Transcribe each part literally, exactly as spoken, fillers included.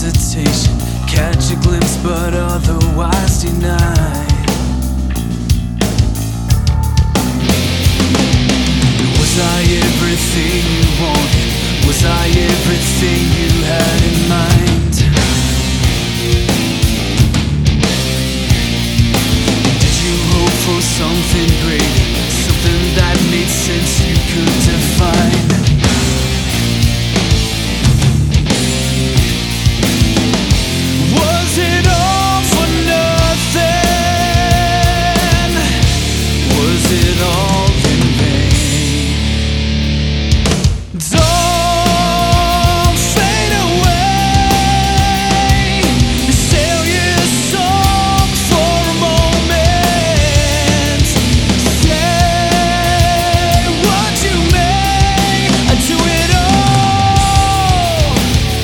hesitation, catch a glimpse but otherwise deny. Was I everything you wanted? Was I everything you had in mind? Did you hope for something greater, something that made sense you could define? Was it all for nothing? Was it all in vain? Don't fade away. Sail your song for a moment. Say what you may, do it all.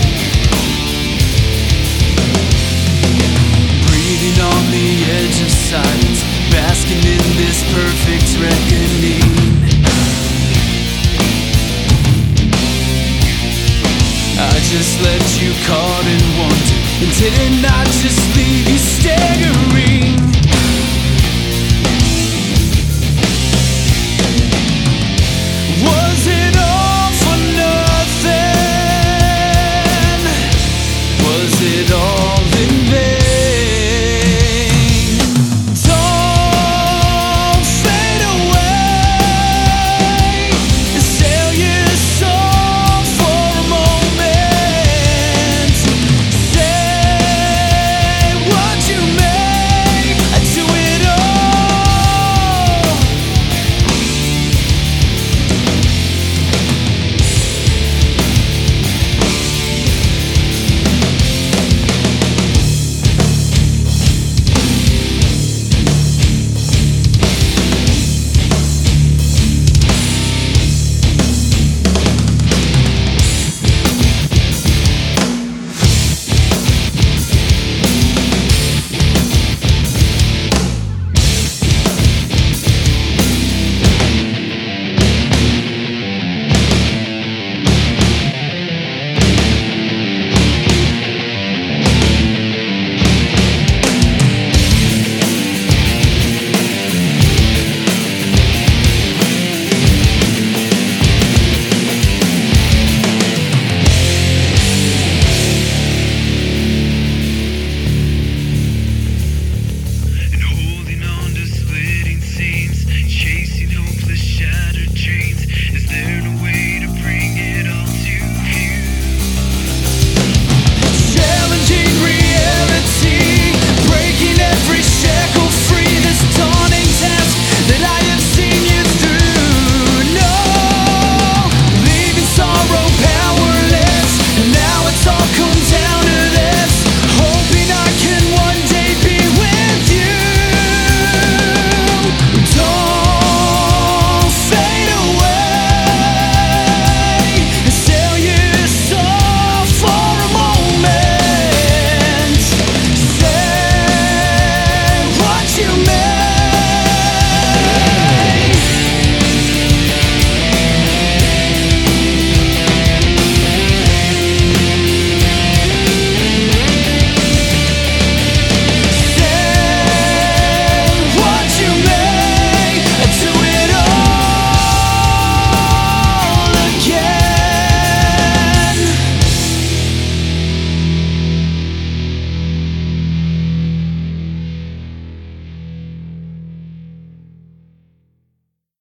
Breathing on the edge of silence, basking in this perfect reckoning. I just left you caught in wonder, and did it not just leave you staggering?